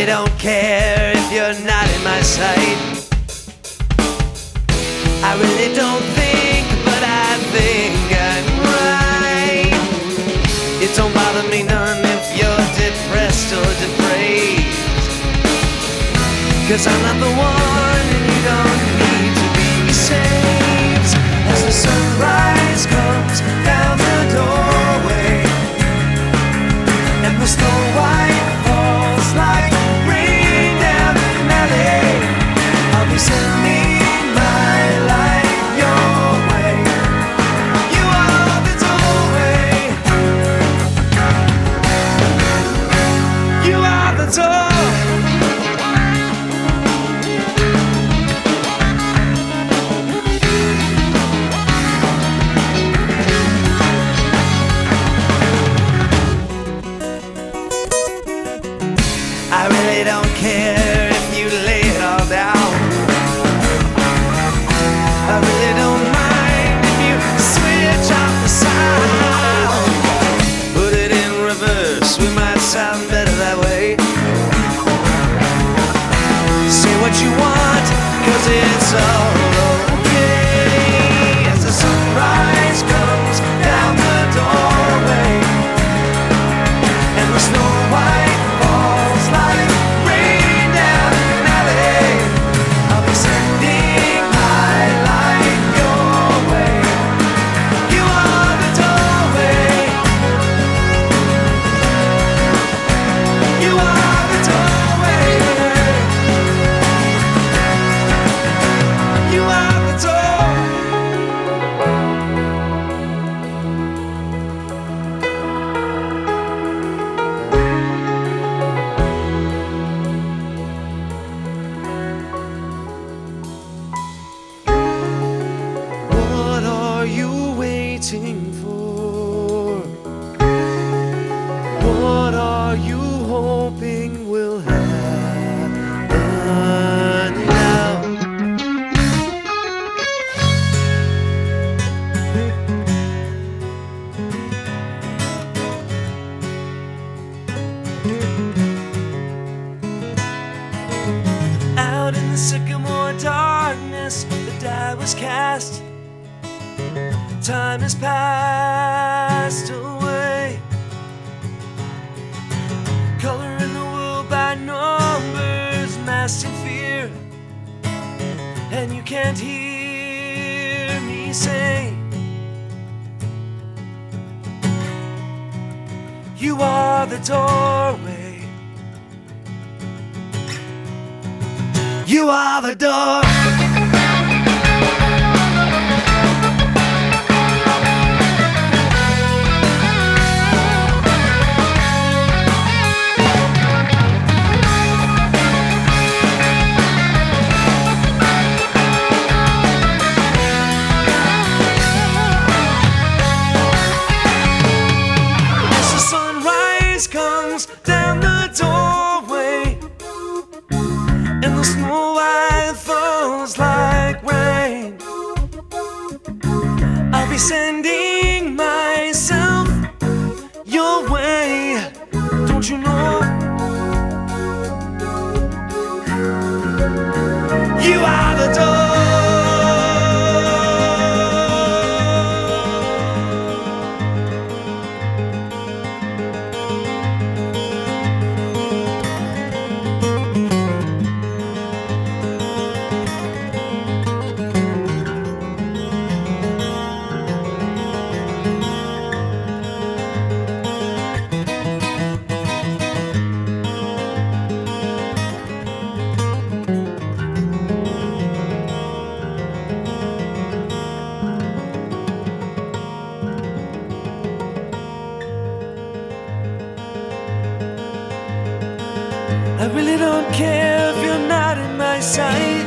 don't care if you're not in my sight. I really don't think, but I think I'm right. It don't bother me none if you're depressed or depraved, 'cause I'm not the one and you don't need to be saved. As the sunrise comes down the doorway and the snow white falls like rain down the alley, I'll be sending my light your way. You are the doorway. You are the door. I really don't care if you lay it all down. I really don't mind if you switch off the sound. Put it in reverse, we might sound better that way. Say what you want, 'cause it's all okay. As the sunrise comes down the doorway and the snow white falls like rain down an alley, I'll be sending my light your way. You are the doorway. You are the doorway. You are the door. What are you waiting for? What are you hoping will happen now? Out in the sycamore darkness, the die was cast. Time has passed away. Color in the world by numbers, masked in fear, and you can't hear me say, you are the doorway. You are the door. As the sunrise comes down the doorway and the snow white falls like rain, I'll be sending myself your way. Don't you know? You are the door. I really don't care if you're not in my sight.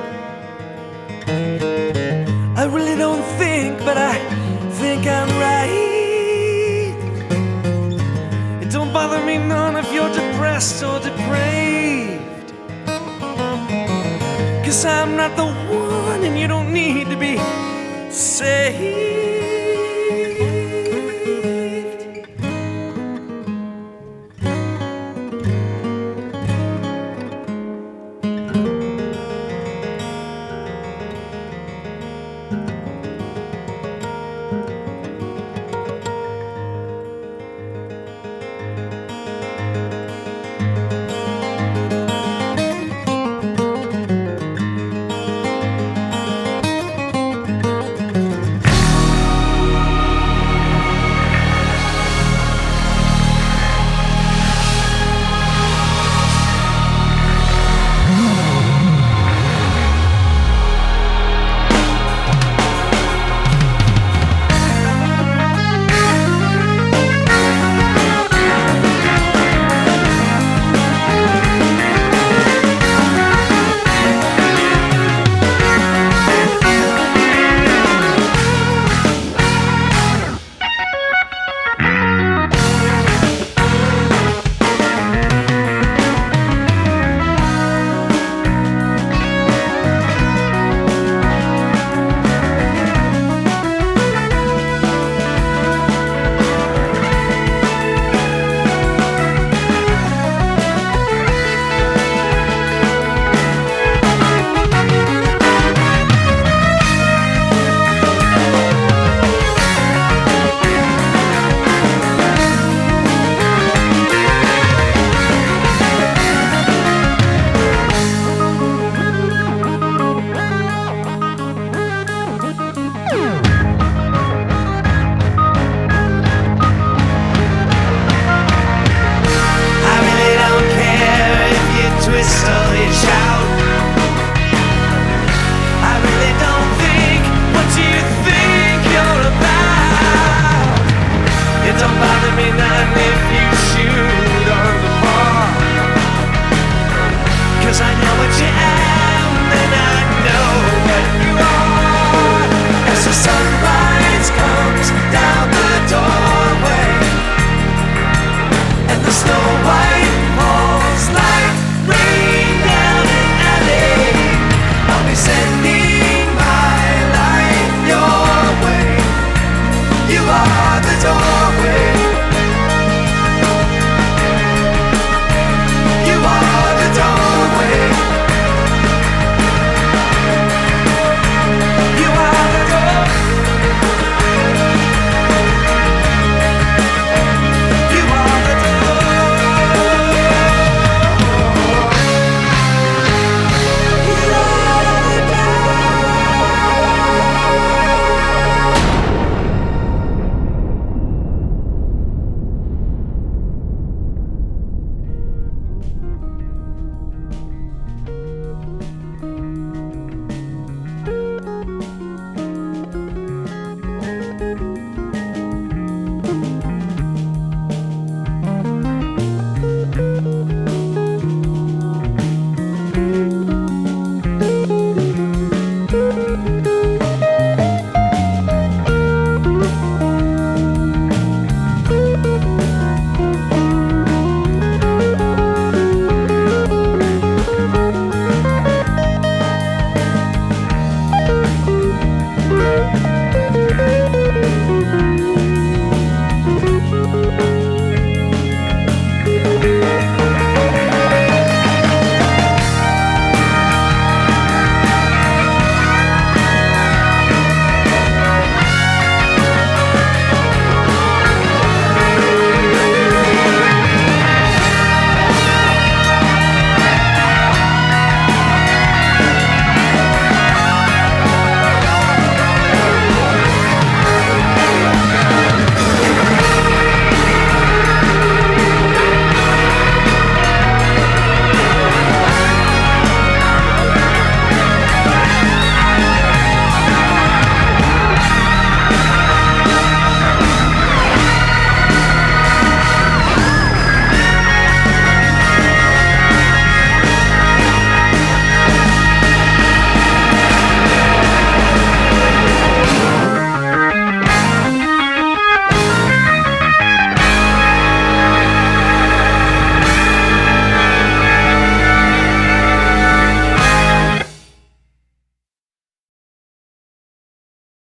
I really don't think, but I think I'm right. It don't bother me none if you're depressed or depraved, 'cause I'm not the one and you don't need to be saved. 'cause I know what you am and I know what you are. As the sunrise comes down the doorway and the snow white